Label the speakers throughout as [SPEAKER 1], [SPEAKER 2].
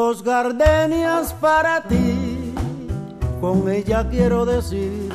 [SPEAKER 1] Dos gardenias para ti, con ella quiero decir: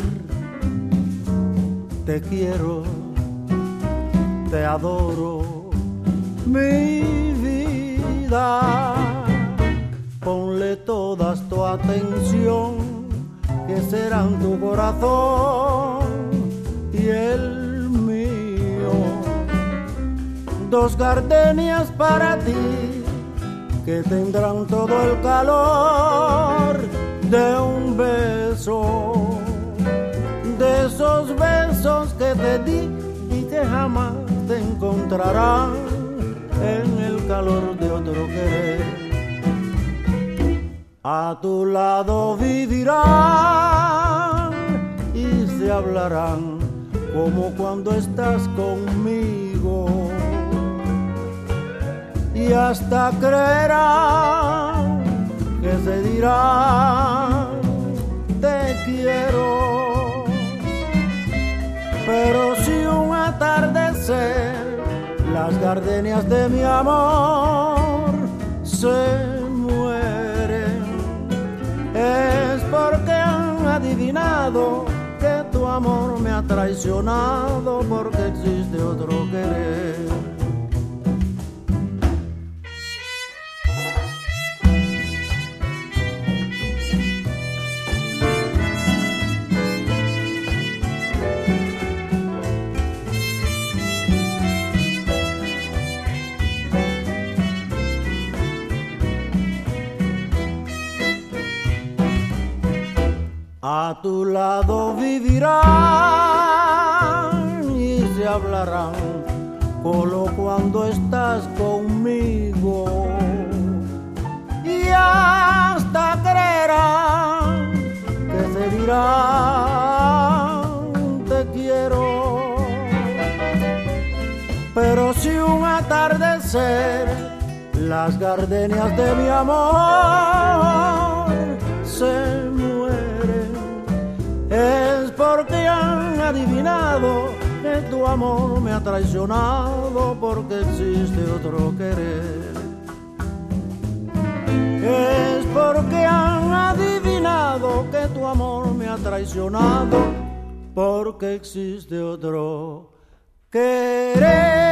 [SPEAKER 1] te quiero, te adoro, mi vida. Ponle toda tu atención, que serán tu corazón y el mío. Dos gardenias para ti, que tendrán todo el calor de un beso, de esos besos que te di y que jamás te encontrarán en el calor de otro querer. A tu lado vivirán y se hablarán como cuando estás conmigo, y hasta creerán que se dirán te quiero. Pero si un atardecer las gardenias de mi amor se mueren, es porque han adivinado que tu amor me ha traicionado, porque existe otro querer. A tu lado vivirán y se hablarán solo cuando estás conmigo, y hasta creerán que se dirán te quiero. Pero si un atardecer las gardenias de mi amor se mueren, es porque han adivinado que tu amor me ha traicionado, porque existe otro querer. Es porque han adivinado que tu amor me ha traicionado, porque existe otro querer.